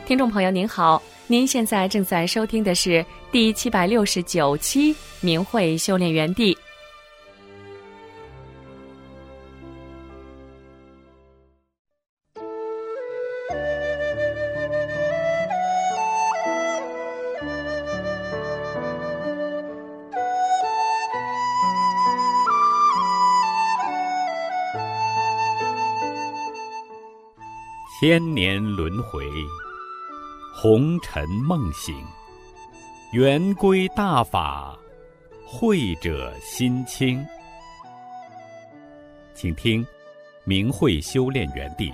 听众朋友您好，您现在正在收听的是第769期明慧修炼园地。 千年轮回，红尘梦醒，圆归大法，慧者心清。请听明慧修炼园地。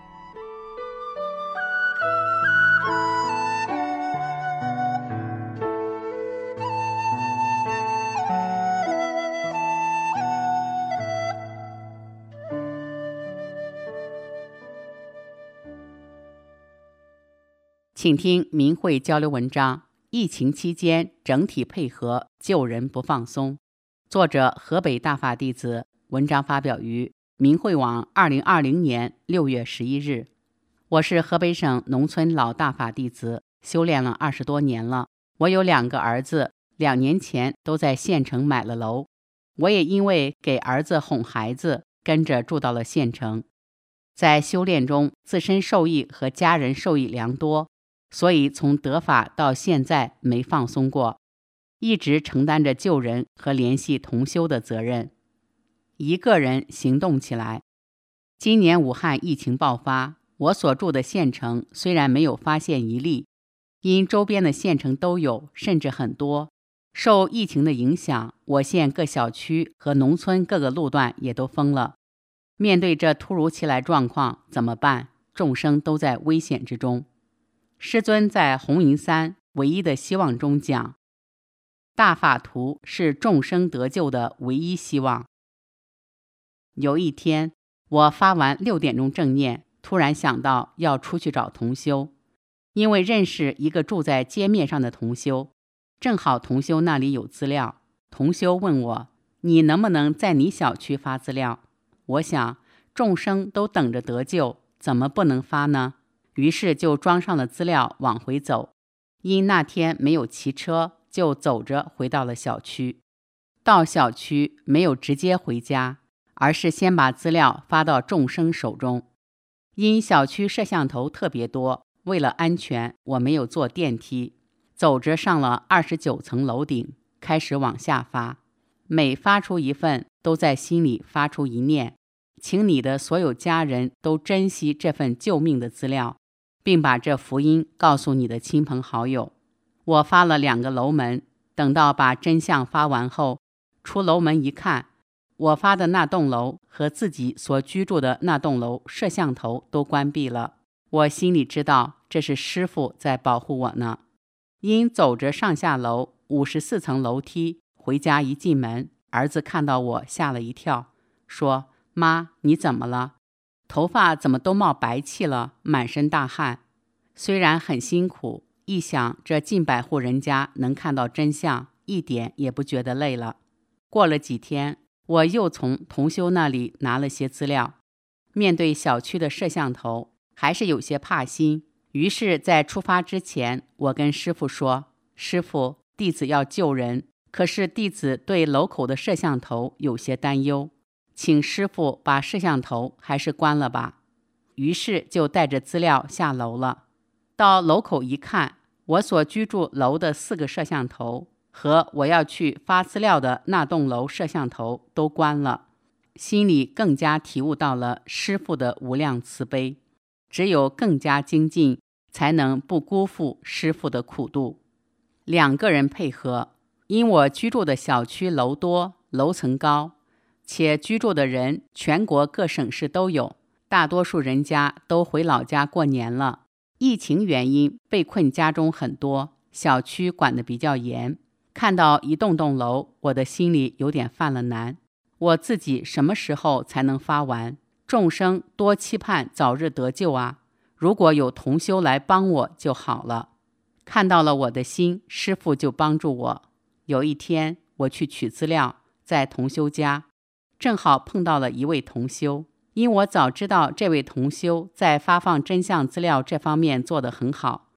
请听明慧交流文章：疫情期间整体配合救人不放松。作者河北大法弟子，文章发表于明慧网2020年6月11日。我是河北省农村老大法弟子，修炼了20多年了。我有2个儿子，2年前都在县城买了楼。我也因为给儿子哄孩子，跟着住到了县城。在修炼中，自身受益和家人受益良多。所以从得法到现在没放松过，一直承担着救人和联系同修的责任。一个人行动起来。今年武汉疫情爆发，我所住的县城虽然没有发现一例，因周边的县城都有，甚至很多。受疫情的影响，我县各小区和农村各个路段也都封了。面对这突如其来状况，怎么办？众生都在危险之中。师尊在红云山唯一的希望中讲，大法图是众生得救的唯一希望。有一天，我发完6点钟正念，突然想到要出去找同修，因为认识一个住在街面上的同修，正好同修那里有资料。同修问我，你能不能在你小区发资料？我想，众生都等着得救，怎么不能发呢？于是就装上了资料往回走，因那天没有骑车，就走着回到了小区。到小区没有直接回家，而是先把资料发到众生手中。因小区摄像头特别多，为了安全，我没有坐电梯，走着上了29层楼顶，开始往下发。每发出一份，都在心里发出一念，请你的所有家人都珍惜这份救命的资料，并把这福音告诉你的亲朋好友。我发了2个楼门，等到把真相发完后，出楼门一看，我发的那栋楼和自己所居住的那栋楼摄像头都关闭了。我心里知道，这是师父在保护我呢。因走着上下楼54层楼梯，回家一进门，儿子看到我吓了一跳，说：妈，你怎么了？头发怎么都冒白气了，满身大汗。虽然很辛苦，一想这近100户人家能看到真相，一点也不觉得累了。过了几天，我又从同修那里拿了些资料。面对小区的摄像头，还是有些怕心。于是在出发之前，我跟师父说，师父，弟子要救人，可是弟子对楼口的摄像头有些担忧，请师父把摄像头还是关了吧。于是就带着资料下楼了。到楼口一看，我所居住楼的4个摄像头和我要去发资料的那栋楼摄像头都关了，心里更加体悟到了师父的无量慈悲，只有更加精进，才能不辜负师父的苦度。2个人配合，因我居住的小区楼多，楼层高，且居住的人全国各省市都有，大多数人家都回老家过年了。疫情原因被困家中很多，小区管得比较严。看到一栋栋楼，我的心里有点犯了难。我自己什么时候才能发完？众生多期盼早日得救啊！如果有同修来帮我就好了。看到了我的心，师父就帮助我。有一天我去取资料，在同修家，正好碰到了一位同修。因我早知道这位同修在发放真相资料这方面做得很好，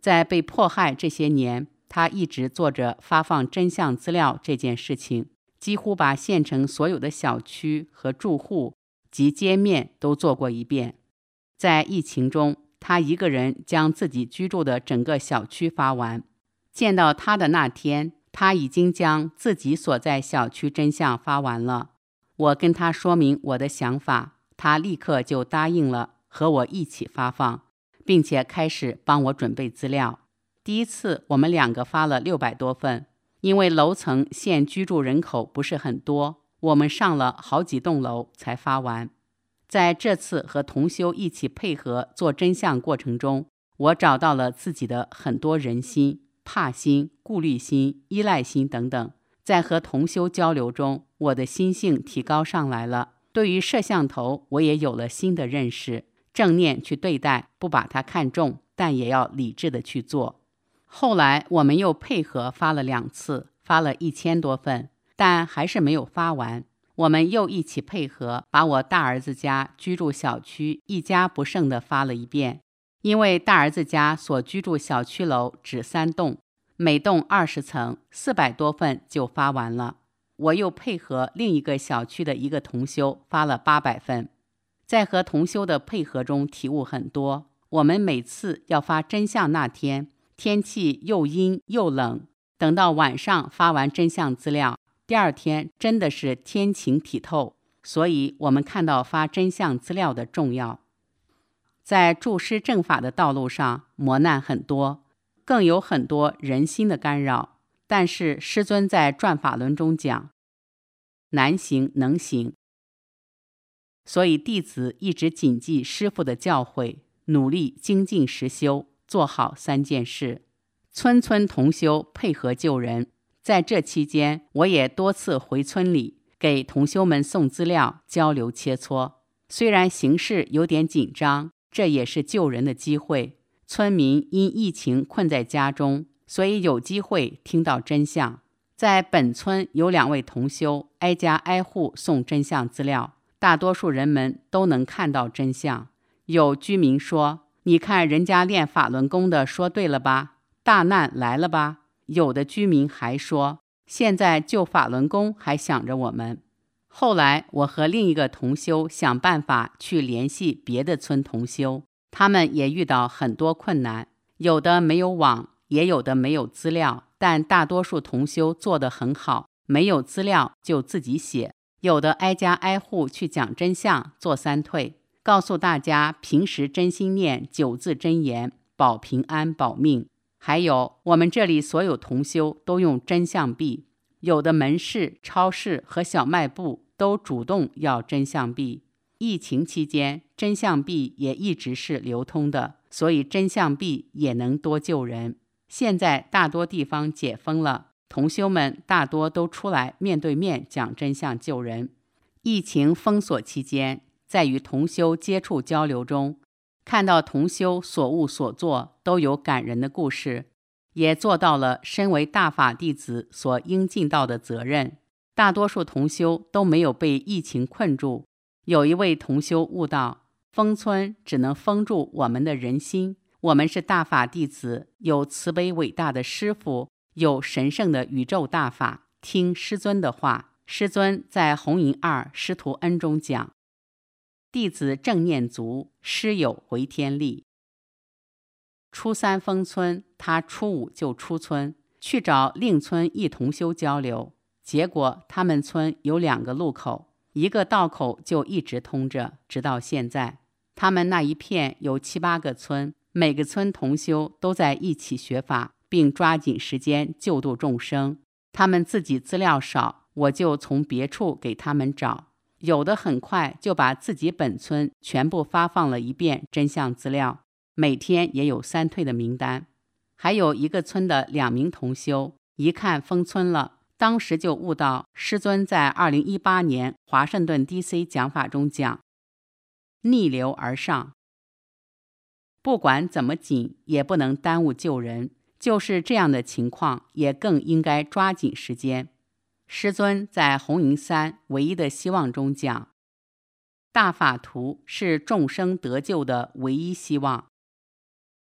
在被迫害这些年，他一直做着发放真相资料这件事情，几乎把县城所有的小区和住户及街面都做过一遍。在疫情中，他一个人将自己居住的整个小区发完。见到他的那天，他已经将自己所在小区真相发完了。我跟他说明我的想法，他立刻就答应了和我一起发放，并且开始帮我准备资料。第一次我们2个发了600多份，因为楼层现居住人口不是很多，我们上了好几栋楼才发完。在这次和同修一起配合做真相过程中，我找到了自己的很多人心、怕心、顾虑心、依赖心等等。在和同修交流中，我的心性提高上来了，对于摄像头我也有了新的认识，正念去对待，不把它看重，但也要理智的去做。后来我们又配合发了2次，发了1000多份，但还是没有发完。我们又一起配合，把我大儿子家居住小区一家不剩的发了一遍。因为大儿子家所居住小区楼只3栋，每栋20层，400多份就发完了。我又配合另一个小区的一个同修发了800份。在和同修的配合中体悟很多。我们每次要发真相那天，天气又阴又冷，等到晚上发完真相资料，第二天真的是天晴体透，所以我们看到发真相资料的重要。在助师正法的道路上，磨难很多，更有很多人心的干扰，但是师尊在转法轮中讲，难行能行，所以弟子一直谨记师父的教诲，努力精进实修，做好3件事。村村同修配合救人，在这期间，我也多次回村里给同修们送资料，交流切磋。虽然形势有点紧张，这也是救人的机会。村民因疫情困在家中，所以有机会听到真相。在本村有2位同修挨家挨户送真相资料，大多数人们都能看到真相。有居民说，你看人家练法轮功的说对了吧，大难来了吧。有的居民还说，现在救法轮功还想着我们。后来我和另一个同修想办法去联系别的村同修，他们也遇到很多困难，有的没有网，也有的没有资料，但大多数同修做得很好，没有资料就自己写。有的挨家挨户去讲真相，做3退，告诉大家平时真心念9字真言，保平安保命。还有我们这里所有同修都用真相币，有的门市、超市和小卖部都主动要真相币。疫情期间，真相币也一直是流通的，所以真相币也能多救人。现在大多地方解封了，同修们大多都出来面对面讲真相救人。疫情封锁期间，在与同修接触交流中，看到同修所悟所做都有感人的故事，也做到了身为大法弟子所应尽到的责任。大多数同修都没有被疫情困住。有一位同修悟道，封村只能封住我们的人心，我们是大法弟子，有慈悲伟大的师父，有神圣的宇宙大法，听师尊的话。师尊在红银2师徒恩中讲，弟子正念足，师有回天力。初3封村，他初5就出村，去找另村一同修交流。结果他们村有2个路口，一个道口就一直通着，直到现在。他们那一片有7、8个村，每个村同修都在一起学法，并抓紧时间救度众生。他们自己资料少，我就从别处给他们找。有的很快就把自己本村全部发放了一遍真相资料，每天也有3退的名单。还有一个村的2名同修，一看封村了，当时就悟到师尊在2018年华盛顿 DC 讲法中讲，逆流而上，不管怎么紧也不能耽误救人，就是这样的情况也更应该抓紧时间。师尊在红银3唯一的希望中讲，大法图是众生得救的唯一希望。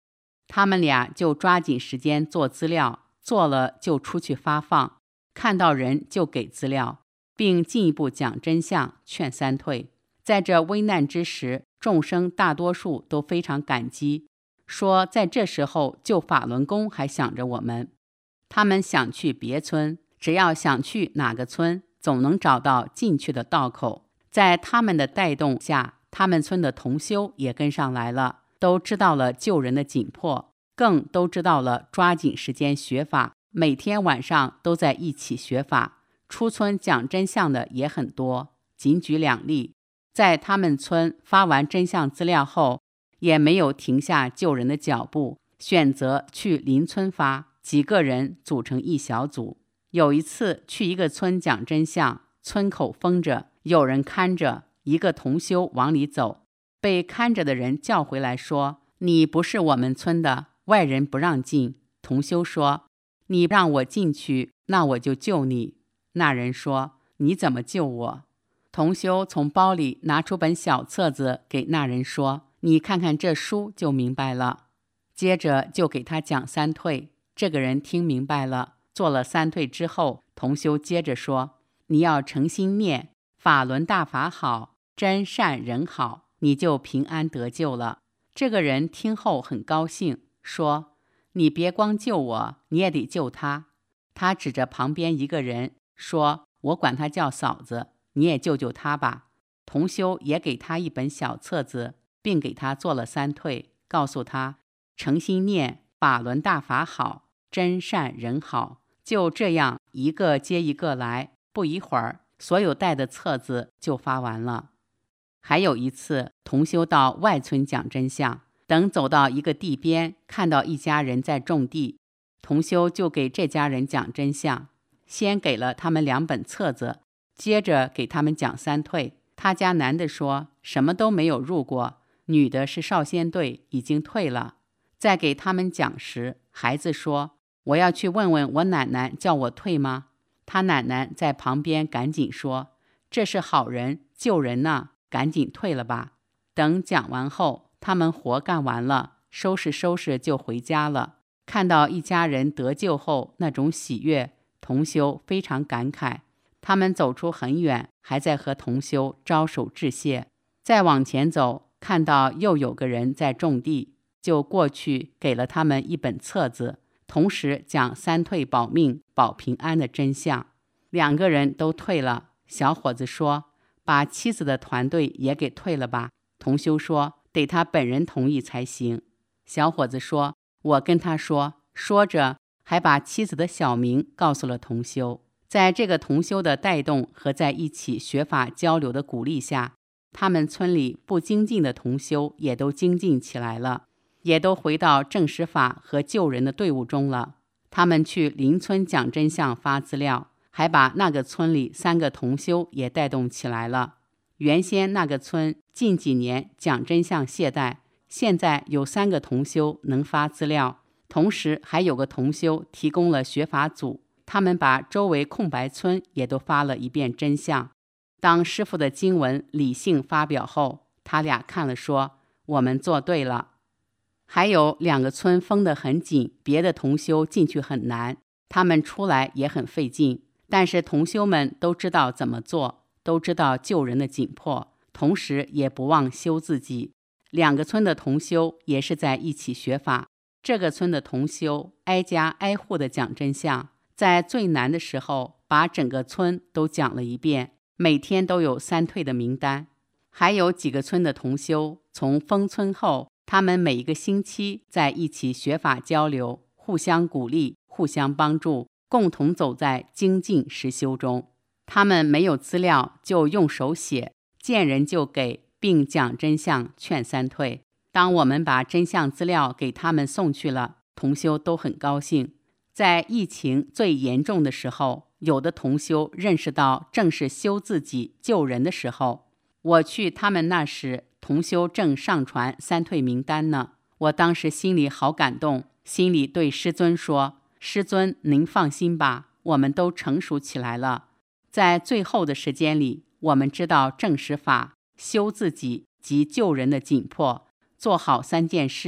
他们俩就抓紧时间做资料，做了就出去发放，看到人就给资料，并进一步讲真相，劝三退。在这危难之时，众生大多数都非常感激，说在这时候救法轮功还想着我们。他们想去别村，只要想去哪个村，总能找到进去的道口。在他们的带动下，他们村的同修也跟上来了，都知道了救人的紧迫，更都知道了抓紧时间学法，每天晚上都在一起学法。出村讲真相的也很多，仅举2例。在他们村发完真相资料后，也没有停下救人的脚步，选择去邻村发，几个人组成一小组。有一次去一个村讲真相，村口封着，有人看着，一个同修往里走，被看着的人叫回来说，你不是我们村的，外人不让进。同修说，你让我进去，那我就救你。那人说，你怎么救我？同修从包里拿出本小册子给那人说，你看看这书就明白了。接着就给他讲三退。这个人听明白了，做了三退之后，同修接着说，你要诚心念法轮大法好，真善人好，你就平安得救了。这个人听后很高兴，说，你别光救我，你也得救他。他指着旁边一个人说，我管他叫嫂子，你也救救他吧。同修也给他一本小册子，并给他做了三退，告诉他诚心念法轮大法好，真善人好。就这样一个接一个来，不一会儿所有带的册子就发完了。还有一次，同修到外村讲真相，等走到一个地边，看到一家人在种地，同修就给这家人讲真相，先给了他们2本册子，接着给他们讲三退。他家男的说什么都没有入过，女的是少先队，已经退了。在给他们讲时，孩子说，我要去问问我奶奶叫我退吗？他奶奶在旁边赶紧说，这是好人，救人呢，赶紧退了吧。等讲完后，他们活干完了，收拾收拾就回家了。看到一家人得救后那种喜悦，同修非常感慨。他们走出很远，还在和同修招手致谢。再往前走，看到又有个人在种地，就过去给了他们一本册子，同时讲三退保命保平安的真相。2个人都退了。小伙子说，把妻子的团队也给退了吧。同修说，得他本人同意才行。小伙子说，我跟他说。说着还把妻子的小名告诉了同修。在这个同修的带动和在一起学法交流的鼓励下，他们村里不精进的同修也都精进起来了，也都回到正实法和救人的队伍中了。他们去邻村讲真相发资料，还把那个村里3个同修也带动起来了。原先那个村近几年讲真相懈怠，现在有3个同修能发资料，同时还有个同修提供了学法组，他们把周围空白村也都发了一遍真相。当师父的经文理性发表后，他俩看了说，我们做对了。还有2个村封得很紧，别的同修进去很难，他们出来也很费劲，但是同修们都知道怎么做，都知道救人的紧迫，同时也不忘修自己。2个村的同修也是在一起学法。这个村的同修挨家挨户的讲真相，在最难的时候把整个村都讲了一遍，每天都有三退的名单。还有几个村的同修从封村后，他们每一个星期在一起学法交流，互相鼓励，互相帮助，共同走在精进实修中。他们没有资料就用手写，见人就给，并讲真相劝三退。当我们把真相资料给他们送去了，同修都很高兴。在疫情最严重的时候，有的同修认识到正是修自己救人的时候。我去他们那时，同修正上传三退名单呢。我当时心里好感动，心里对师尊说，师尊您放心吧，我们都成熟起来了。在最后的时间里，我们知道正实法、修自己及救人的紧迫，做好3件事，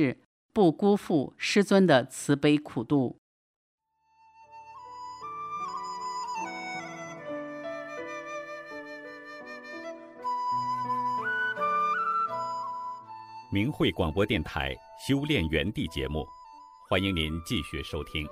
不辜负师尊的慈悲苦度。 明慧广播电台修炼园地节目，欢迎您继续收听。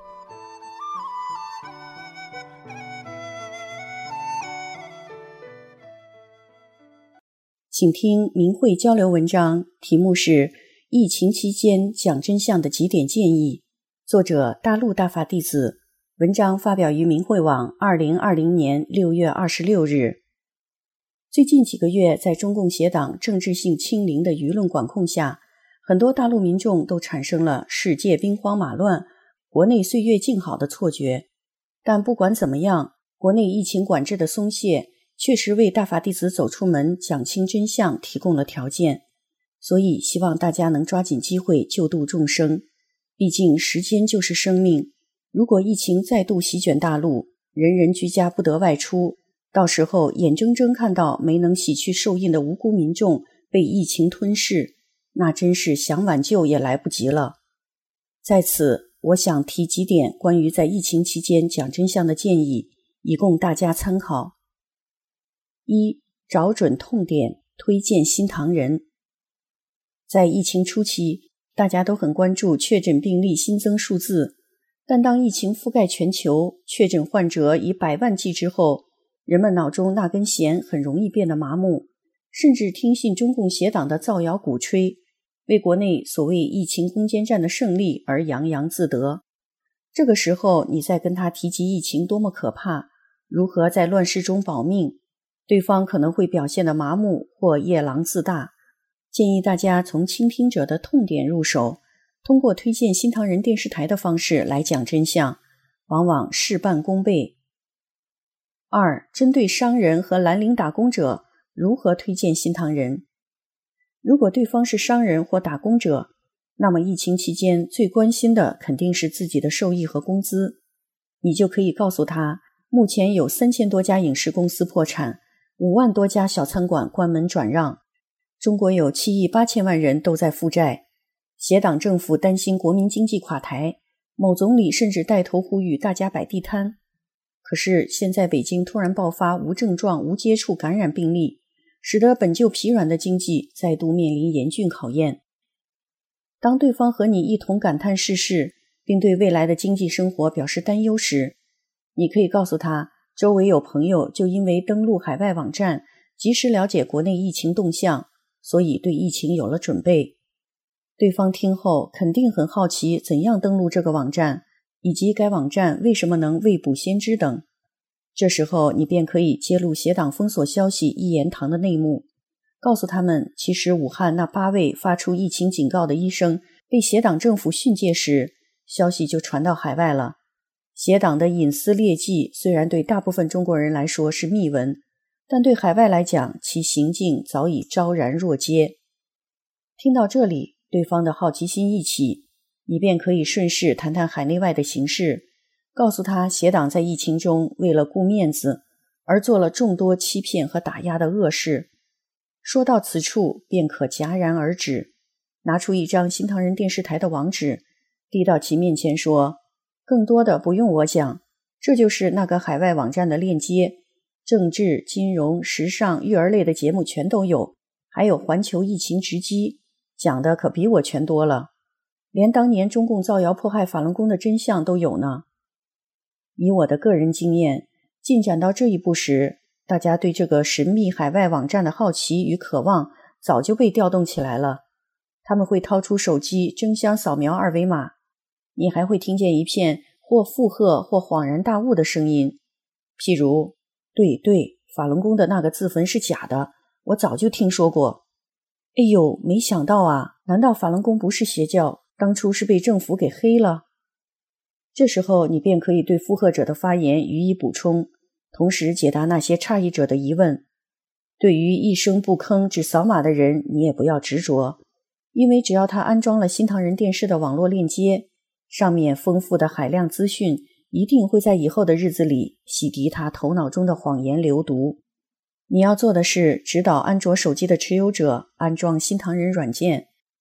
请听明慧交流文章，题目是疫情期间讲真相的几点建议，作者大陆大法弟子，文章发表于明慧网2020年6月26日。最近几个月，在中共邪党政治性清零的舆论管控下，很多大陆民众都产生了世界兵荒马乱、国内岁月静好的错觉。但不管怎么样，国内疫情管制的松懈确实为大法弟子走出门讲清真相提供了条件，所以希望大家能抓紧机会救度众生。毕竟时间就是生命，如果疫情再度席卷大陆，人人居家不得外出，到时候眼睁睁看到没能洗去受印的无辜民众被疫情吞噬，那真是想挽救也来不及了。在此，我想提几点关于在疫情期间讲真相的建议，以供大家参考。一、找准痛点，推荐新唐人。在疫情初期，大家都很关注确诊病例新增数字，但当疫情覆盖全球，确诊患者以100万计之后，人们脑中那根弦很容易变得麻木，甚至听信中共邪党的造谣鼓吹，为国内所谓疫情攻坚战的胜利而洋洋自得。这个时候，你再跟他提及疫情多么可怕，如何在乱世中保命，对方可能会表现得麻木或夜郎自大。建议大家从倾听者的痛点入手，通过推荐新唐人电视台的方式来讲真相，往往事半功倍。二、针对商人和蓝领打工者，如何推荐新唐人？如果对方是商人或打工者，那么疫情期间最关心的肯定是自己的收益和工资。你就可以告诉他，目前有3000多家影视公司破产，5万多家小餐馆关门转让，中国有7亿8千万人都在负债，邪党政府担心国民经济垮台，某总理甚至带头呼吁大家摆地摊。可是现在北京突然爆发无症状无接触感染病例，使得本就疲软的经济再度面临严峻考验。当对方和你一同感叹世事，并对未来的经济生活表示担忧时，你可以告诉他，周围有朋友就因为登录海外网站，及时了解国内疫情动向，所以对疫情有了准备。对方听后肯定很好奇怎样登录这个网站，以及该网站为什么能未卜先知等。这时候你便可以揭露邪党封锁消息一言堂的内幕，告诉他们，其实武汉那8位发出疫情警告的医生被邪党政府训诫时，消息就传到海外了。邪党的隐私劣迹虽然对大部分中国人来说是秘闻，但对海外来讲，其行径早已昭然若揭。听到这里，对方的好奇心一起，你便可以顺势谈谈海内外的形势，告诉他邪党在疫情中为了顾面子而做了众多欺骗和打压的恶事。说到此处，便可戛然而止，拿出一张新唐人电视台的网址，递到其面前说，更多的不用我讲，这就是那个海外网站的链接，政治、金融、时尚、育儿类的节目全都有，还有环球疫情直击，讲的可比我全多了，连当年中共造谣迫害法轮功的真相都有呢。以我的个人经验，进展到这一步时，大家对这个神秘海外网站的好奇与渴望早就被调动起来了，他们会掏出手机争相扫描二维码，你还会听见一片或附和或恍然大悟的声音，譬如，对，法轮功的那个自焚是假的，我早就听说过。哎呦，没想到啊，难道法轮功不是邪教，当初是被政府给黑了？这时候你便可以对附和者的发言予以补充，同时解答那些诧异者的疑问。对于一声不吭只扫码的人，你也不要执着，因为只要他安装了新唐人电视的网络链接，上面丰富的海量资讯一定会在以后的日子里洗涤他头脑中的谎言流毒。你要做的是指导安卓手机的持有者安装新唐人软件。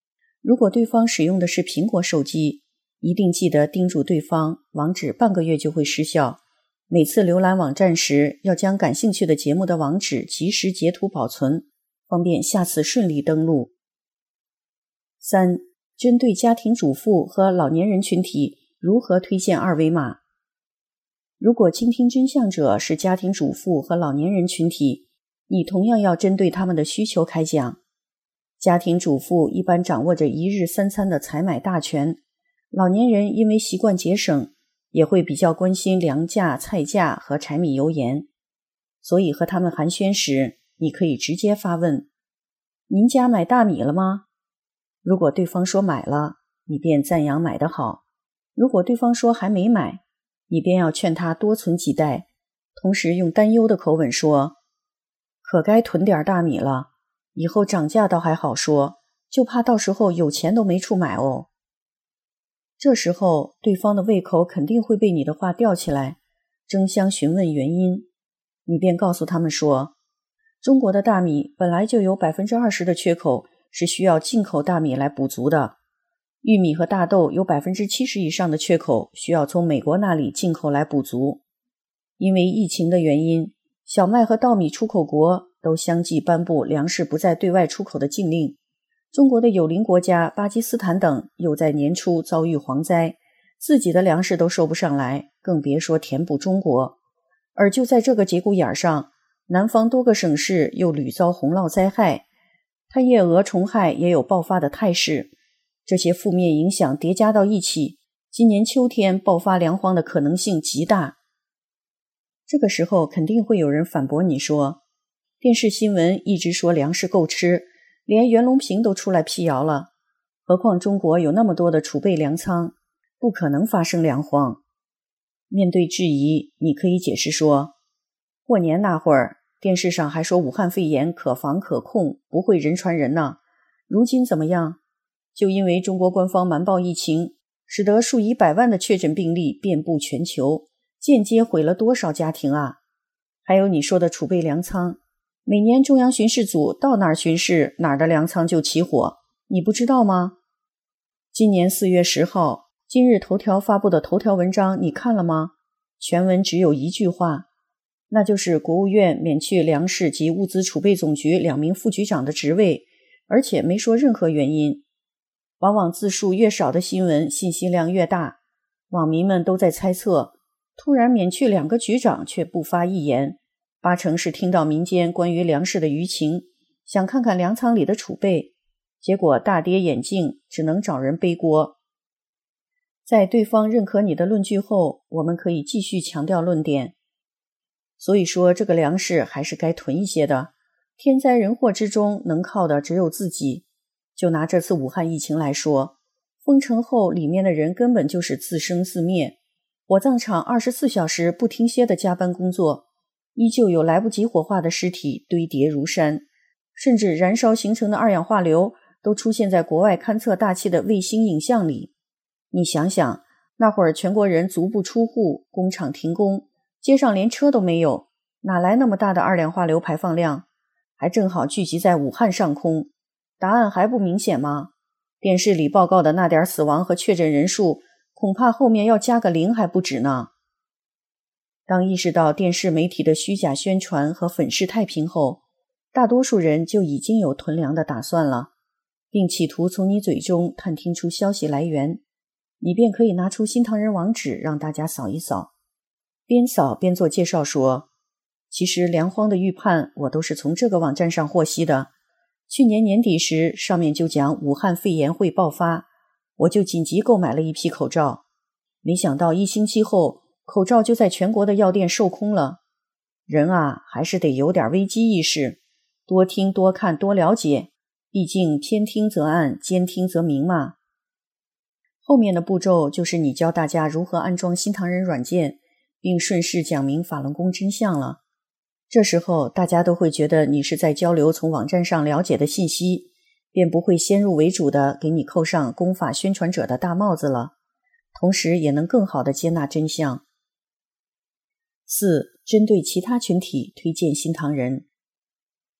如果对方使用的是苹果手机，一定记得叮嘱对方网址半个月就会失效，每次浏览网站时要将感兴趣的节目的网址及时截图保存，方便下次顺利登录。3. 针对家庭主妇和老年人群体，如何推荐二维码？如果倾听真相者是家庭主妇和老年人群体，你同样要针对他们的需求开讲。家庭主妇一般掌握着一日3餐的采买大权，老年人因为习惯节省，也会比较关心粮价、菜价和柴米油盐，所以和他们寒暄时，你可以直接发问：您家买大米了吗？如果对方说买了，你便赞扬买得好；如果对方说还没买，你便要劝他多存几袋，同时用担忧的口吻说：可该囤点大米了，以后涨价倒还好说，就怕到时候有钱都没处买哦。这时候对方的胃口肯定会被你的话吊起来，争相询问原因。你便告诉他们说，中国的大米本来就有 20% 的缺口，是需要进口大米来补足的。玉米和大豆有 70% 以上的缺口，需要从美国那里进口来补足。因为疫情的原因，小麦和稻米出口国都相继颁布粮食不再对外出口的禁令。中国的友邻国家巴基斯坦等又在年初遭遇蝗灾，自己的粮食都收不上来，更别说填补中国。而就在这个节骨眼上，南方多个省市又屡遭洪涝灾害，贪夜蛾虫害也有爆发的态势。这些负面影响叠加到一起，今年秋天爆发粮荒的可能性极大。这个时候肯定会有人反驳你说，电视新闻一直说粮食够吃，连袁隆平都出来辟谣了，何况中国有那么多的储备粮仓，不可能发生粮荒。面对质疑，你可以解释说，过年那会儿电视上还说武汉肺炎可防可控，不会人传人呢，如今怎么样？就因为中国官方瞒报疫情，使得数以百万的确诊病例遍布全球，间接毁了多少家庭啊！还有你说的储备粮仓，每年中央巡视组到哪儿巡视，哪儿的粮仓就起火，你不知道吗？今年4月10号，今日头条发布的头条文章你看了吗？全文只有一句话，那就是国务院免去粮食及物资储备总局2名副局长的职位，而且没说任何原因。往往字数越少的新闻信息量越大，网民们都在猜测，突然免去2个局长却不发一言，8成是听到民间关于粮食的舆情，想看看粮仓里的储备，结果大跌眼镜，只能找人背锅。在对方认可你的论据后，我们可以继续强调论点。所以说这个粮食还是该囤一些的，天灾人祸之中能靠的只有自己。就拿这次武汉疫情来说，封城后里面的人根本就是自生自灭，火葬场24小时不停歇的加班工作，依旧有来不及火化的尸体堆叠如山，甚至燃烧形成的二氧化硫都出现在国外勘测大气的卫星影像里。你想想，那会儿全国人足不出户，工厂停工，街上连车都没有，哪来那么大的二氧化硫排放量？还正好聚集在武汉上空。答案还不明显吗？电视里报告的那点死亡和确诊人数，恐怕后面要加个0还不止呢。当意识到电视媒体的虚假宣传和粉饰太平后，大多数人就已经有囤粮的打算了，并企图从你嘴中探听出消息来源。你便可以拿出新唐人网址让大家扫一扫，边扫边做介绍说，其实粮荒的预判我都是从这个网站上获悉的。去年年底时，上面就讲武汉肺炎会爆发，我就紧急购买了一批口罩，没想到1星期后，口罩就在全国的药店售空了。人啊，还是得有点危机意识，多听多看多了解，毕竟偏听则暗，兼听则明嘛。后面的步骤就是你教大家如何安装新唐人软件，并顺势讲明法轮功真相了。这时候大家都会觉得你是在交流从网站上了解的信息，便不会先入为主的给你扣上功法宣传者的大帽子了，同时也能更好的接纳真相。4. 针对其他群体推荐新唐人。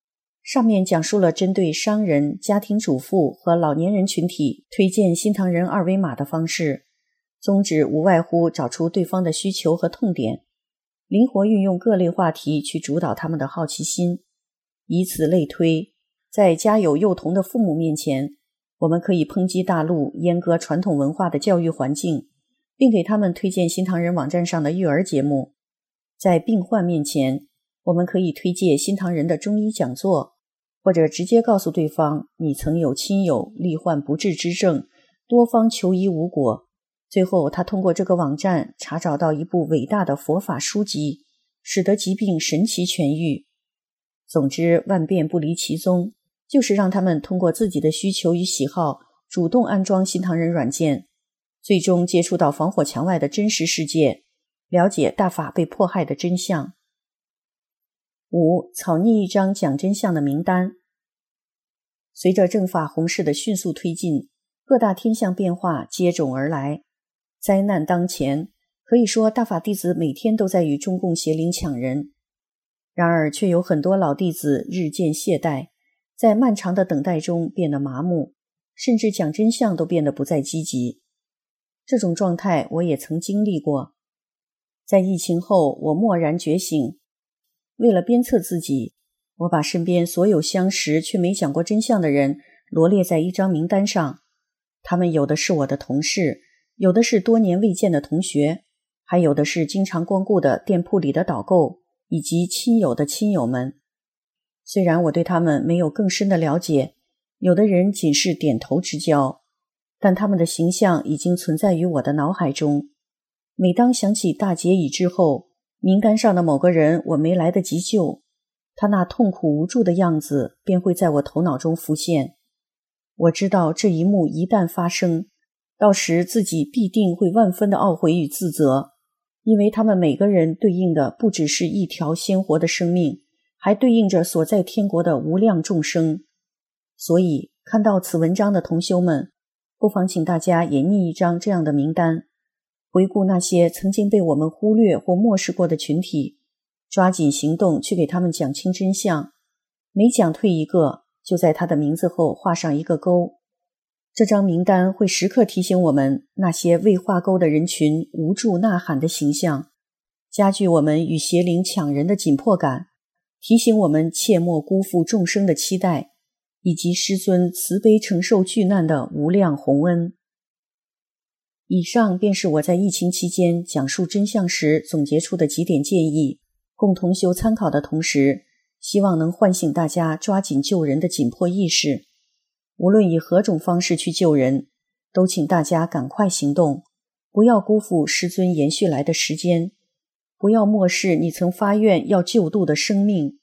上面讲述了针对商人、家庭主妇和老年人群体推荐新唐人二维码的方式，宗旨无外乎找出对方的需求和痛点，灵活运用各类话题去主导他们的好奇心，以此类推，在家有幼童的父母面前，我们可以抨击大陆阉割传统文化的教育环境，并给他们推荐新唐人网站上的育儿节目。在病患面前，我们可以推荐新唐人的中医讲座，或者直接告诉对方你曾有亲友罹患不治之症，多方求医无果，最后他通过这个网站查找到一部伟大的佛法书籍，使得疾病神奇痊愈。总之，万变不离其宗，就是让他们通过自己的需求与喜好主动安装新唐人软件，最终接触到防火墙外的真实世界，了解大法被迫害的真相。5. 草拟一张讲真相的名单。随着正法弘誓的迅速推进，各大天象变化接踵而来。灾难当前，可以说大法弟子每天都在与中共邪灵抢人。然而却有很多老弟子日渐懈怠，在漫长的等待中变得麻木，甚至讲真相都变得不再积极。这种状态我也曾经历过。在疫情后，我蓦然觉醒，为了鞭策自己，我把身边所有相识却没讲过真相的人罗列在一张名单上。他们有的是我的同事，有的是多年未见的同学，还有的是经常光顾的店铺里的导购，以及亲友的亲友们。虽然我对他们没有更深的了解，有的人仅是点头之交，但他们的形象已经存在于我的脑海中。每当想起大劫已至后，名单上的某个人我没来得及救，他那痛苦无助的样子便会在我头脑中浮现。我知道这一幕一旦发生，到时自己必定会万分的懊悔与自责，因为他们每个人对应的不只是一条鲜活的生命，还对应着所在天国的无量众生。所以看到此文章的同修们，不妨请大家也拟一张这样的名单，回顾那些曾经被我们忽略或漠视过的群体，抓紧行动去给他们讲清真相，每讲退一个，就在他的名字后画上一个勾。这张名单会时刻提醒我们那些未画勾的人群无助呐喊的形象，加剧我们与邪灵抢人的紧迫感，提醒我们切莫辜负众生的期待，以及师尊慈悲承受巨难的无量宏恩。以上便是我在疫情期间讲述真相时总结出的几点建议，供同修参考的同时，希望能唤醒大家抓紧救人的紧迫意识。无论以何种方式去救人，都请大家赶快行动，不要辜负师尊延续来的时间，不要漠视你曾发愿要救度的生命。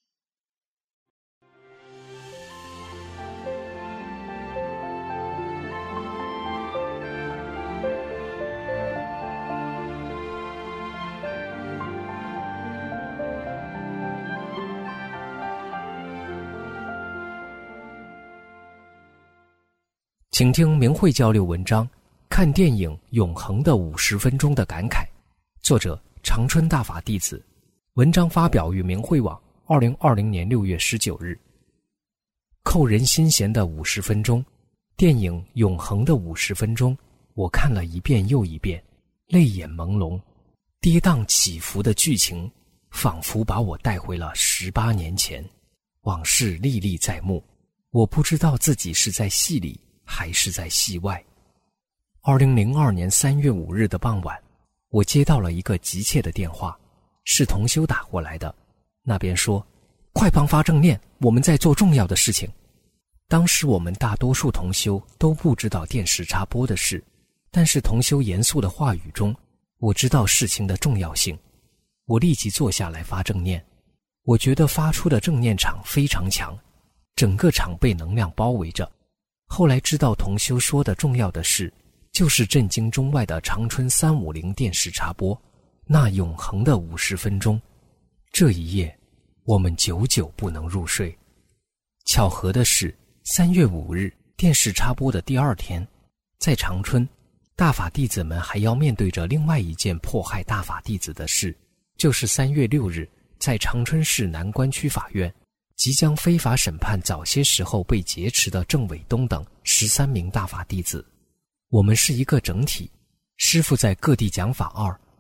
请听明慧交流文章，看电影《永恒的50分钟的感慨》，作者长春大法弟子，文章发表于明慧网2020年6月19日。扣人心弦的50分钟，电影《永恒的50分钟》，我看了一遍又一遍，泪眼朦胧，跌宕起伏的剧情仿佛把我带回了18年前，往事历历在目，我不知道自己是在戏里还是在戏外。2002年3月5日的傍晚，我接到了一个急切的电话，是同修打过来的，那边说快帮发正念，我们在做重要的事情。当时我们大多数同修都不知道电视插播的事，但是同修严肃的话语中，我知道事情的重要性。我立即坐下来发正念，我觉得发出的正念场非常强，整个场被能量包围着。后来知道同修说的重要的事，就是震惊中外的长春350电视插播，那永恒的50分钟。这一夜，我们久久不能入睡。巧合的是，3月5日电视插播的第2天，在长春，大法弟子们还要面对着另外一件迫害大法弟子的事，就是3月6日在长春市南关区法院， 即将非法审判早些时候被劫持的郑伟东等13名大法弟子。我们是一个整体。师父在各地讲法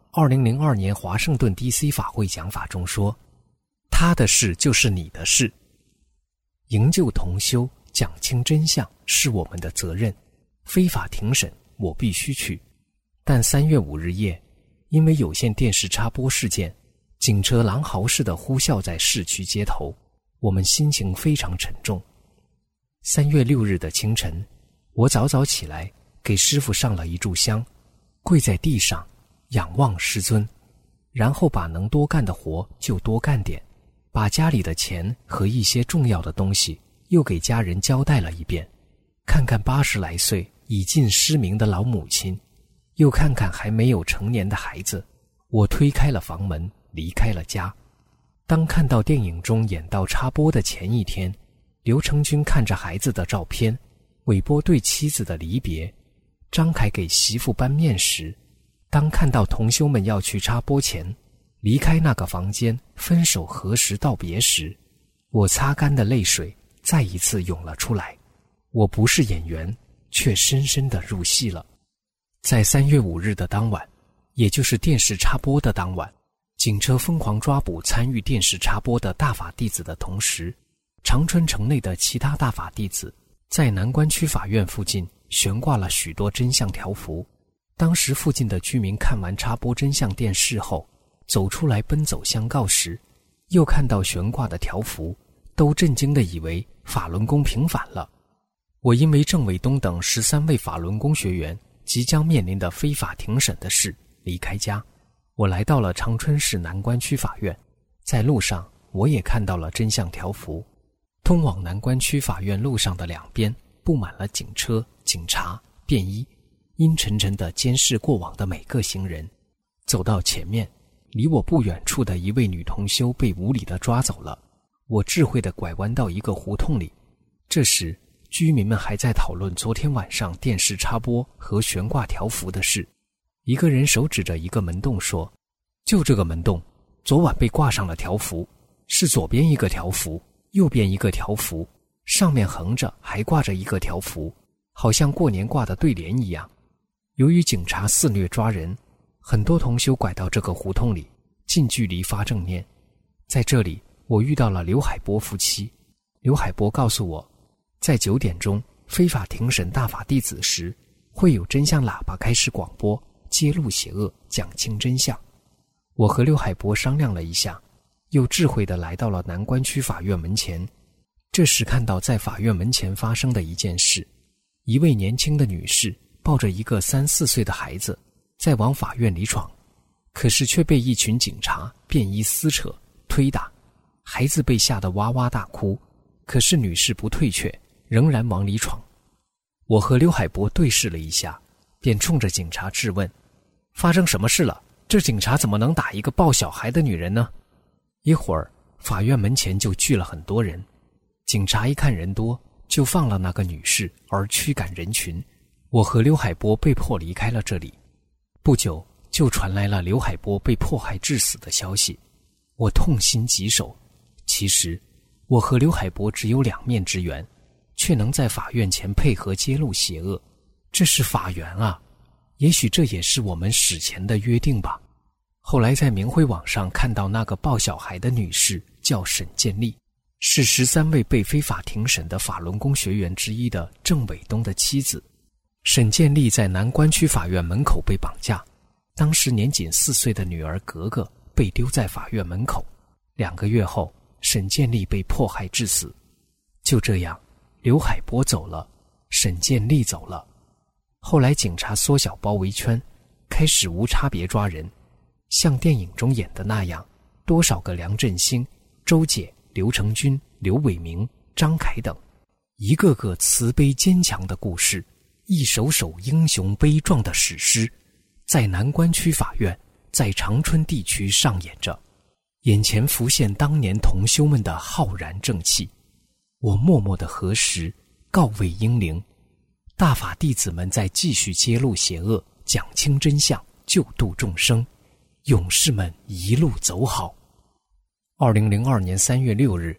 2002年华盛顿 DC 法会讲法中说，他的事就是你的事。营救同修，讲清真相是我们的责任，非法庭审我必须去。但3月5日夜，因为有线电视插播事件，警车狼嚎似的呼啸在市区街头，我们心情非常沉重。3月6日的清晨，我早早起来给师父上了一炷香，跪在地上仰望师尊，然后把能多干的活就多干点，把家里的钱和一些重要的东西又给家人交代了一遍，看看80来岁已近失明的老母亲，又看看还没有成年的孩子，我推开了房门，离开了家。当看到电影中演到插播的前一天，刘成军看着孩子的照片，韦波对妻子的离别，张凯给媳妇搬面时，当看到同修们要去插播前离开那个房间分手合十道别时，我擦干的泪水再一次涌了出来。我不是演员，却深深地入戏了。在3月5日的当晚，也就是电视插播的当晚，警车疯狂抓捕参与电视插播的大法弟子的同时，长春城内的其他大法弟子在南关区法院附近悬挂了许多真相条幅。当时附近的居民看完插播真相电视后，走出来奔走相告时，又看到悬挂的条幅，都震惊地以为法轮功平反了。我因为郑伟东等13位法轮功学员即将面临的非法庭审的事离开家，我来到了长春市南关区法院。在路上我也看到了真相条幅，通往南关区法院路上的两边布满了警车、警察、便衣，阴沉沉地监视过往的每个行人。走到前面，离我不远处的一位女同修被无理地抓走了，我智慧地拐弯到一个胡同里。这时居民们还在讨论昨天晚上电视插播和悬挂条幅的事。一个人手指着一个门洞说，就这个门洞，昨晚被挂上了条幅，是左边一个条幅，右边一个条幅，上面横着还挂着一个条幅，好像过年挂的对联一样。由于警察肆虐抓人，很多同修拐到这个胡同里，近距离发正念。在这里我遇到了刘海波夫妻。刘海波告诉我，在9点钟非法庭审大法弟子时，会有真相喇叭开始广播，揭露邪恶，讲清真相。我和刘海波商量了一下，又智慧地来到了南关区法院门前。这时看到在法院门前发生的一件事，一位年轻的女士抱着一个3、4岁的孩子在往法院里闯，可是却被一群警察便衣撕扯推打，孩子被吓得哇哇大哭，可是女士不退却，仍然往里闯。我和刘海波对视了一下，便冲着警察质问，发生什么事了？这警察怎么能打一个抱小孩的女人呢？一会儿法院门前就聚了很多人，警察一看人多，就放了那个女士而驱赶人群。我和刘海波被迫离开了这里。不久就传来了刘海波被迫害致死的消息，我痛心疾首。其实我和刘海波只有2面之缘，却能在法院前配合揭露邪恶，这是法缘啊！也许这也是我们史前的约定吧。后来在明慧网上看到那个抱小孩的女士叫沈建丽，是13位被非法庭审的法轮功学员之一的郑伟东的妻子。沈建丽在南关区法院门口被绑架，当时年仅4岁的女儿格格被丢在法院门口。2个月后，沈建丽被迫害致死。就这样，刘海波走了，沈建丽走了。后来警察缩小包围圈，开始无差别抓人，像电影中演的那样，多少个梁振兴、周姐、刘成军、刘伟明、张凯等，一个个慈悲坚强的故事，一首首英雄悲壮的史诗，在南关区法院，在长春地区上演着。眼前浮现当年同修们的浩然正气。我默默地核实，告慰英灵。大法弟子们在继续揭露邪恶，讲清真相，救度众生。勇士们一路走好。2002年3月6日，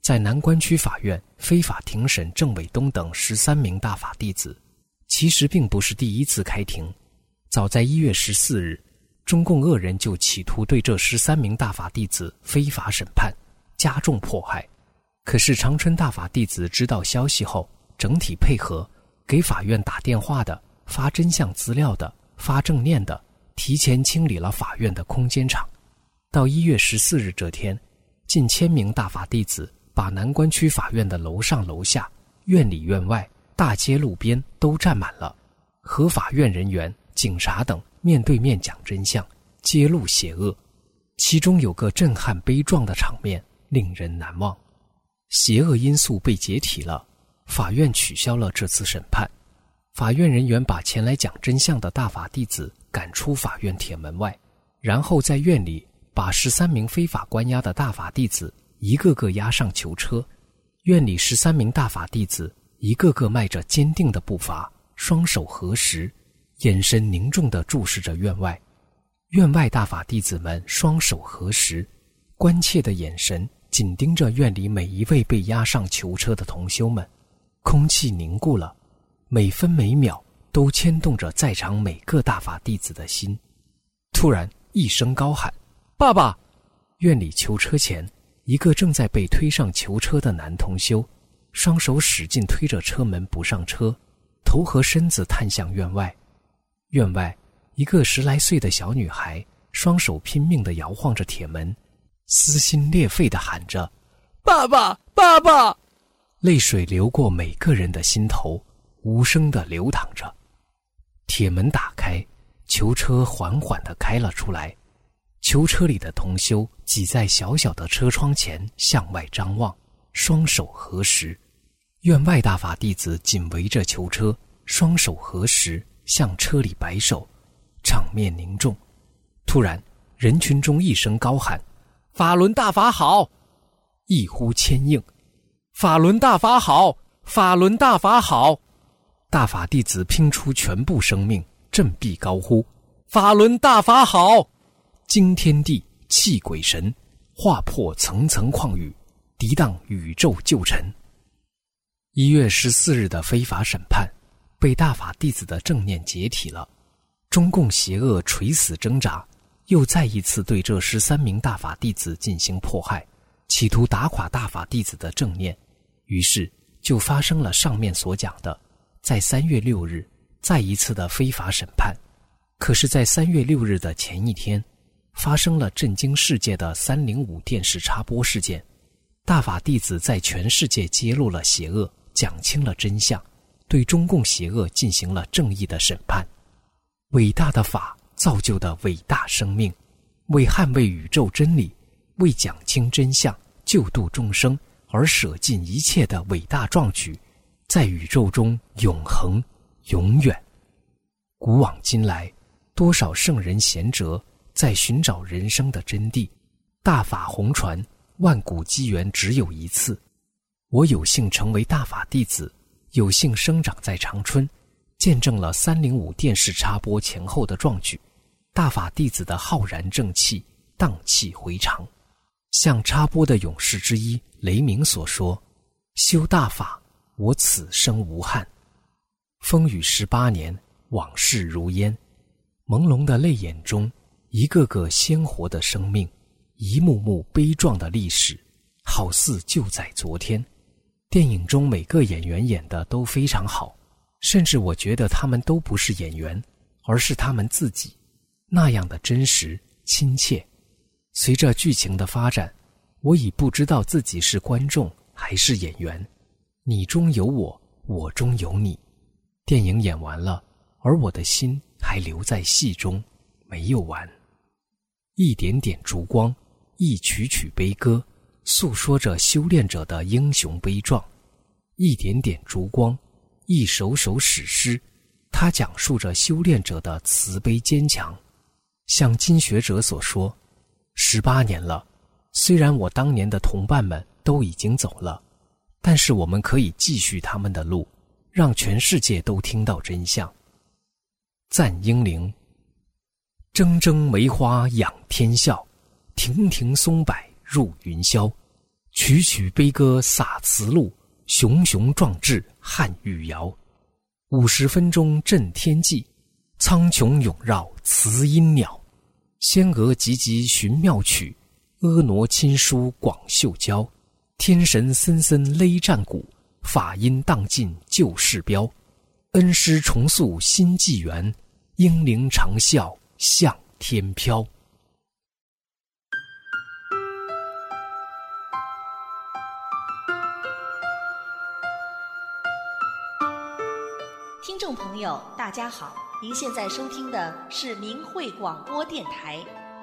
在南关区法院非法庭审郑伟东等13名大法弟子，其实并不是第一次开庭。早在1月14日，中共恶人就企图对这13名大法弟子非法审判，加重迫害。可是长春大法弟子知道消息后，整体配合，给法院打电话的、发真相资料的、发正念的，提前清理了法院的空间场。到1月14日这天，近1000名大法弟子把南关区法院的楼上楼下、院里院外、大街路边都站满了，和法院人员、警察等面对面讲真相，揭露邪恶。其中有个震撼悲壮的场面令人难忘。邪恶因素被解体了，法院取消了这次审判。法院人员把前来讲真相的大法弟子赶出法院铁门外，然后在院里把13名非法关押的大法弟子一个个押上囚车。院里13名大法弟子一个个迈着坚定的步伐，双手合十，眼神凝重地注视着院外。院外大法弟子们双手合十，关切的眼神紧盯着院里每一位被押上囚车的同修们。空气凝固了，每分每秒都牵动着在场每个大法弟子的心。突然一声高喊：爸爸！院里囚车前，一个正在被推上囚车的男同修，双手使劲推着车门不上车，头和身子探向院外。院外，一个10来岁的小女孩，双手拼命地摇晃着铁门，撕心裂肺地喊着：爸爸，爸爸！泪水流过每个人的心头，无声地流淌着。铁门打开，囚车缓缓地开了出来。囚车里的同修挤在小小的车窗前向外张望，双手合十。院外大法弟子紧围着囚车，双手合十向车里摆手，场面凝重。突然人群中一声高喊：法轮大法好！一呼千应，法轮大法好，法轮大法好！大法弟子拼出全部生命，振臂高呼：法轮大法好！惊天地，泣鬼神，划破层层旷宇，涤荡宇宙旧尘。1月14日的非法审判，被大法弟子的正念解体了。中共邪恶垂死挣扎，又再一次对这13名大法弟子进行迫害，企图打垮大法弟子的正念。于是就发生了上面所讲的，在3月6日再一次的非法审判。可是在3月6日的前一天，发生了震惊世界的305电视插播事件。大法弟子在全世界揭露了邪恶，讲清了真相，对中共邪恶进行了正义的审判。伟大的法造就的伟大生命，为捍卫宇宙真理，为讲清真相，救度众生而舍尽一切的伟大壮举，在宇宙中永恒永远。古往今来，多少圣人贤哲在寻找人生的真谛，大法红传，万古机缘只有一次。我有幸成为大法弟子，有幸生长在长春，见证了305电视插播前后的壮举，大法弟子的浩然正气荡气回肠。像插播的勇士之一雷鸣所说：修大法，我此生无憾。风雨18年，往事如烟，朦胧的泪眼中，一个个鲜活的生命，一幕幕悲壮的历史，好似就在昨天。电影中每个演员演的都非常好，甚至我觉得他们都不是演员，而是他们自己，那样的真实亲切。随着剧情的发展，我已不知道自己是观众还是演员，你中有我，我中有你。电影演完了，而我的心还留在戏中，没有完。一点点烛光，一曲曲悲歌，诉说着修炼者的英雄悲壮。一点点烛光，一首首史诗，它讲述着修炼者的慈悲坚强。像金学哲所说，18年了，虽然我当年的同伴们都已经走了，但是我们可以继续他们的路，让全世界都听到真相。赞英灵：铮铮梅花仰天笑，亭亭松柏入云霄。 曲曲悲歌洒慈路，雄雄壮志汉语谣。50分钟震天际，苍穹涌绕词音鸟。仙娥急急寻妙曲，婀娜亲疏广袖交。天神森森勒战鼓，法音荡尽旧事标。恩师重塑新纪元，英灵长啸向天飘。 听众朋友大家好，您现在收听的是明慧广播电台。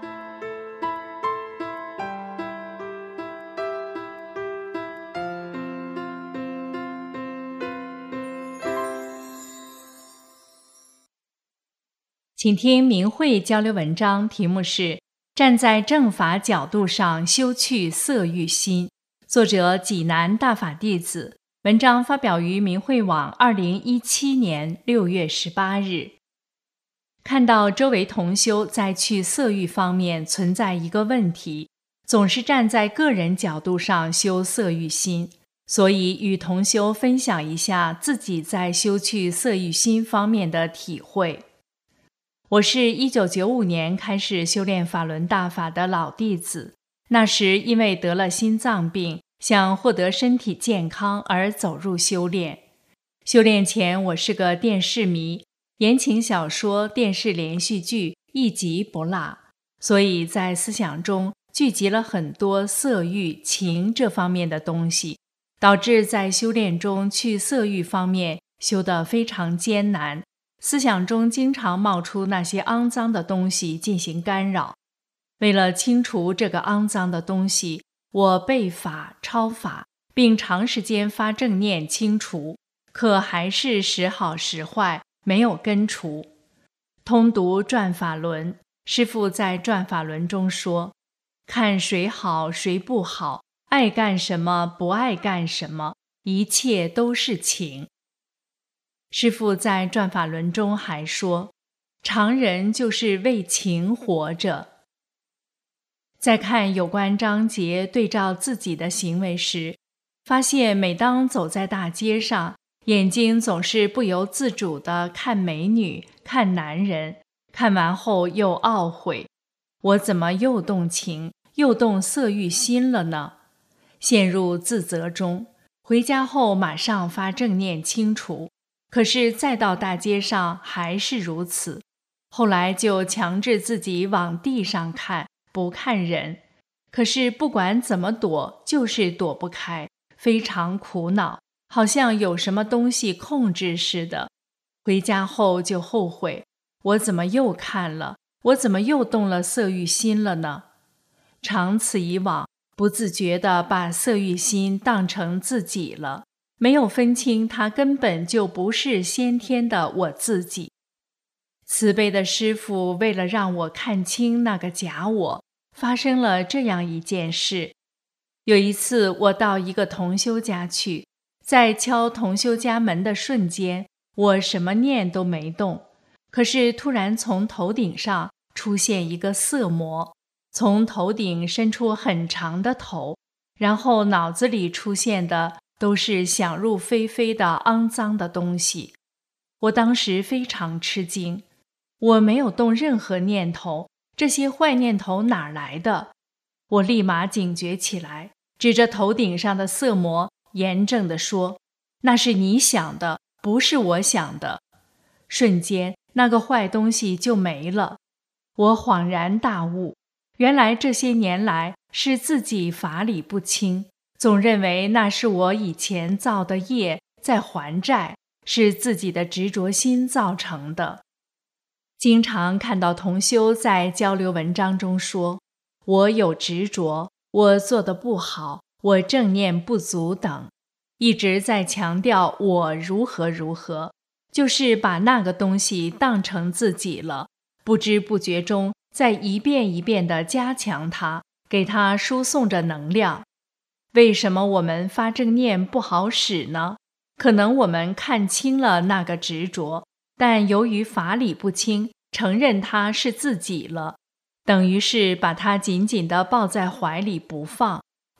请听明慧交流文章，题目是站在正法角度上修去色欲心，作者济南大法弟子，文章发表于明慧网2017年6月18日。看到周围同修在去色欲方面存在一个问题，总是站在个人角度上修色欲心，所以与同修分享一下自己在修去色欲心方面的体会。我是1995年开始修炼法轮大法的老弟子，那时因为得了心脏病，想获得身体健康而走入修炼。修炼前我是个电视迷，言情小说、电视连续剧一集不落，所以在思想中聚集了很多色欲、情这方面的东西，导致在修炼中去色欲方面修得非常艰难，思想中经常冒出那些肮脏的东西进行干扰。为了清除这个肮脏的东西，我背法、抄法，并长时间发正念清除，可还是时好时坏，没有根除。通读转法轮，师父在转法轮中说，看谁好谁不好，爱干什么不爱干什么，一切都是情。师父在转法轮中还说，常人就是为情活着。在看有关章节对照自己的行为时，发现每当走在大街上，眼睛总是不由自主地看美女、看男人，看完后又懊悔，我怎么又动情，又动色欲心了呢？陷入自责中，回家后马上发正念清除，可是再到大街上还是如此。后来就强制自己往地上看，不看人，可是不管怎么躲，就是躲不开，非常苦恼，好像有什么东西控制似的。回家后就后悔，我怎么又看了？我怎么又动了色欲心了呢？长此以往，不自觉地把色欲心当成自己了，没有分清它根本就不是先天的我自己。慈悲的师父为了让我看清那个假我，发生了这样一件事。有一次我到一个同修家去，在敲同修家门的瞬间，我什么念都没动，可是突然从头顶上出现一个色魔，从头顶伸出很长的头，然后脑子里出现的都是想入非非的肮脏的东西。我当时非常吃惊，我没有动任何念头，这些坏念头哪儿来的？我立马警觉起来，指着头顶上的色魔，严正地说，那是你想的，不是我想的。瞬间，那个坏东西就没了。我恍然大悟，原来这些年来是自己法理不清，总认为那是我以前造的业在还债，是自己的执着心造成的。经常看到同修在交流文章中说，我有执着，我做得不好，我正念不足等，一直在强调我如何如何，就是把那个东西当成自己了，不知不觉中在一遍一遍地加强它，给它输送着能量。为什么我们发正念不好使呢？可能我们看清了那个执着，但由于法理不清，承认它是自己了，等于是把它紧紧地抱在怀里不放，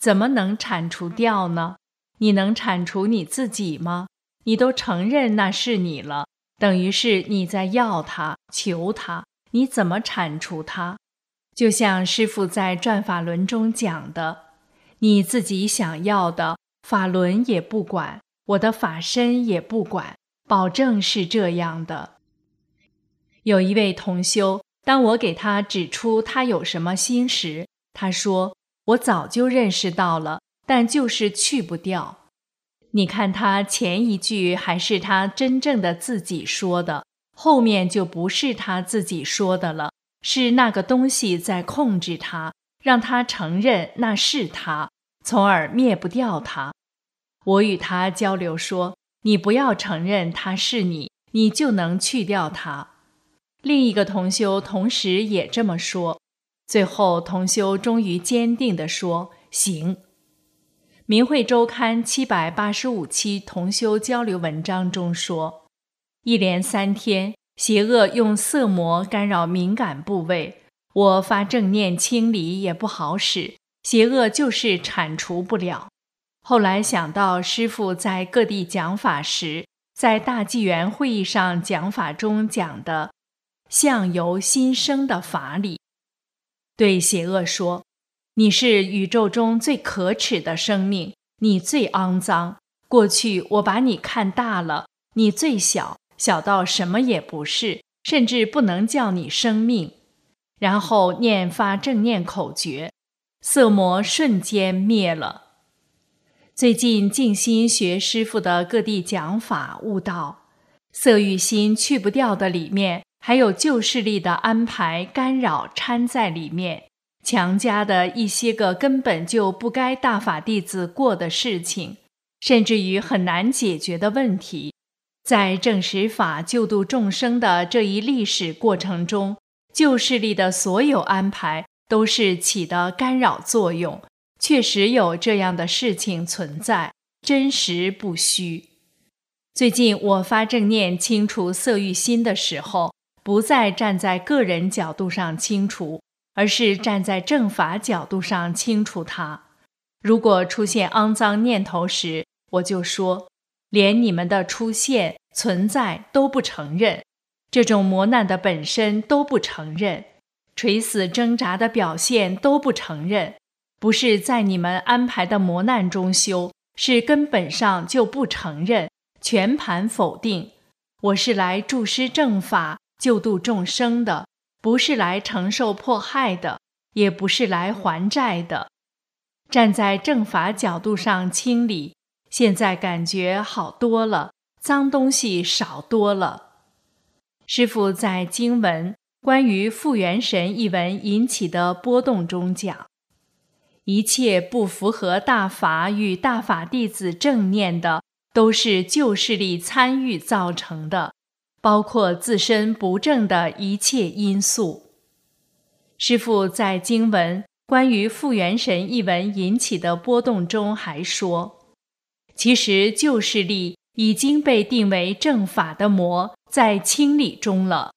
怎么能铲除掉呢？你能铲除你自己吗？你都承认那是你了，等于是你在要它、求它，你怎么铲除它？就像师父在转法轮中讲的，你自己想要的，法轮也不管，我的法身也不管，保证是这样的。有一位同修，当我给他指出他有什么心时，他说，我早就认识到了，但就是去不掉。你看他前一句还是他真正的自己说的，后面就不是他自己说的了，是那个东西在控制他，让他承认那是他，从而灭不掉他。我与他交流说，你不要承认他是你，你就能去掉他。另一个同修同时也这么说，最后同修终于坚定地说，行。明慧周刊785期同修交流文章中说，一连3天，邪恶用色魔干扰敏感部位，我发正念清理也不好使，邪恶就是铲除不了。后来想到师父在各地讲法时，在大纪元会议上讲法中讲的相由心生的法理，对邪恶说，你是宇宙中最可耻的生命，你最肮脏，过去我把你看大了，你最小，小到什么也不是，甚至不能叫你生命。然后念发正念口诀，色魔瞬间灭了。最近静心学师父的各地讲法，悟道色欲心去不掉的里面，还有旧势力的安排干扰掺在里面，强加的一些个根本就不该大法弟子过的事情，甚至于很难解决的问题，在证实法救度众生的这一历史过程中，旧势力的所有安排都是起的干扰作用，确实有这样的事情存在，真实不虚。最近我发正念清除色欲心的时候，不再站在个人角度上清除，而是站在正法角度上清除它。如果出现肮脏念头时，我就说，连你们的出现、存在都不承认，这种磨难的本身都不承认，垂死挣扎的表现都不承认，不是在你们安排的磨难中修，是根本上就不承认，全盘否定。我是来助施正法，救度众生的，不是来承受迫害的，也不是来还债的。站在正法角度上清理，现在感觉好多了，脏东西少多了。师父在经文关于复元神一文引起的波动中讲，一切不符合大法与大法弟子正念的，都是旧势力参与造成的，包括自身不正的一切因素。师父在经文关于复元神一文引起的波动中还说，其实旧势力已经被定为正法的魔，在清理中了。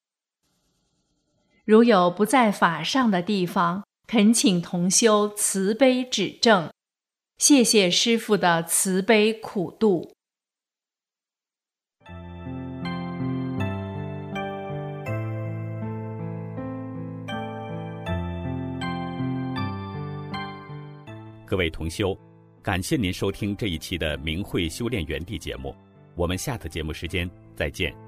如有不在法上的地方，恳请同修慈悲指正，谢谢师父的慈悲苦度。 各位同修，感谢您收听这一期的明慧修炼园地节目，我们下次节目时间再见。